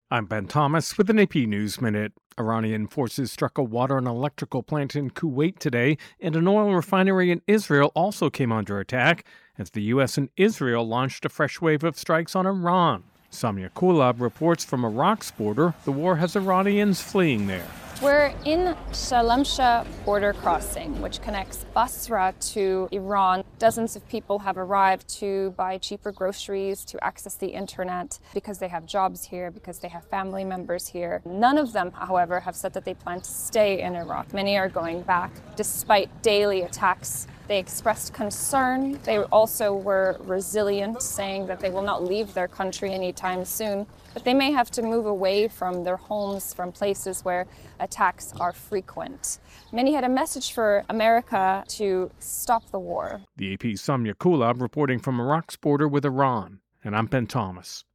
I'm Ben Thomas with an AP News Minute. Iranian forces struck a water and electrical plant in Kuwait today, and an oil refinery in Israel also came under attack as the U.S. and Israel launched a fresh wave of strikes on Iran. Samia Kulab reports from Iraq's border the war has Iranians fleeing there. We're in Shalamsha border crossing, which connects Basra to Iran. Dozens of people have arrived to buy cheaper groceries, to access the internet, because they have jobs here, because they have family members here. None of them, however, have said that they plan to stay in Iraq. Many are going back, despite daily attacks. They expressed concern. They also were resilient, saying that they will not leave their country anytime soon, but they may have to move away from their homes, from places where attacks are frequent. Many had a message for America to stop the war. The AP's Samia Kulab reporting from Iraq's border with Iran. And I'm Ben Thomas.